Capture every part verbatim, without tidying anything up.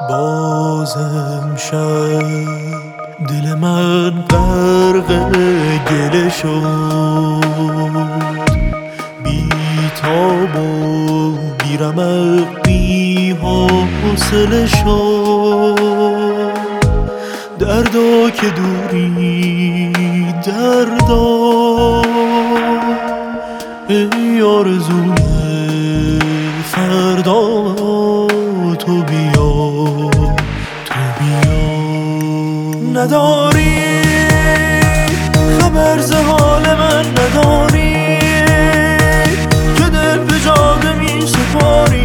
باز امشب دل من غرق گله شد، بی تاب و بی رمق بی حوصله شد. دردا که دوری دردا، ای آرزوی فردا تو بیا تو بیا. نداری خبر ز حال من، نداری که دل به جاده می سپاری.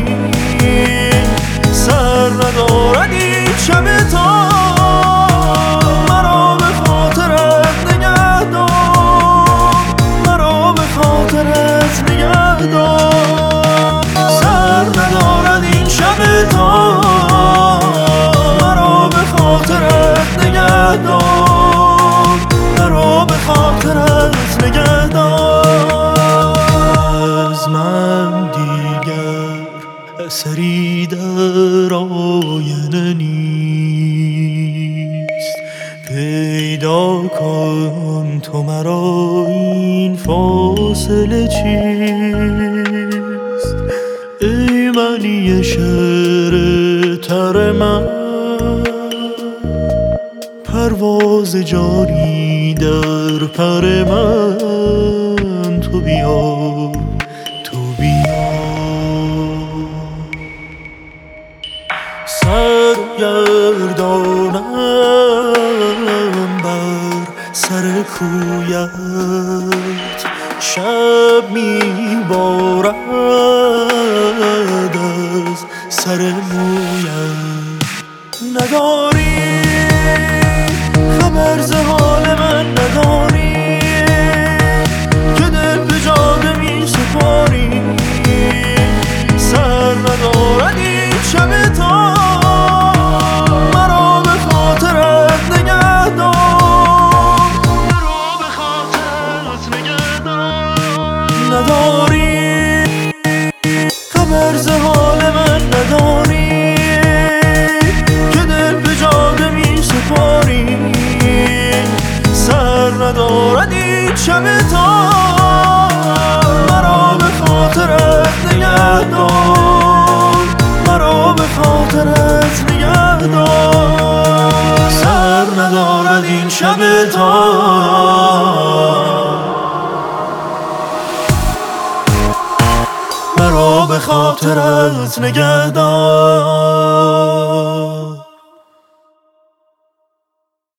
سر ندارد این شب تا مرا به خاطرت نگه دار، مرا به خاطرت نگه دار. سر ندارد این شب تا مرا به خاطرت نگه دار، مرا به خاطرت نگه دار. از من دیگر اثری در آینه نیست، پیدا کن تو مرا این فاصله چیست. ای معنی شعر تر من، پرواز جانی در پر من. تو بیا تو بیا. سرگردانم بر سر کویت، شب می بارد از سر مویت. نداری خبر ز حال من، نداری که دل به جاده می سپاری. سر ندارد این شب تا مرا به خاطرت نگه دار، مرا به خاطرت نگه دار. نداری خبر ز حال من، نداری که دل به جاده می سپاری. سر ندارد این شب تا مرا به خاطرت نگه دار، مرا به خاطرت نگه دار. سر ندارد این شب تا مرا به خاطرت نگه دار.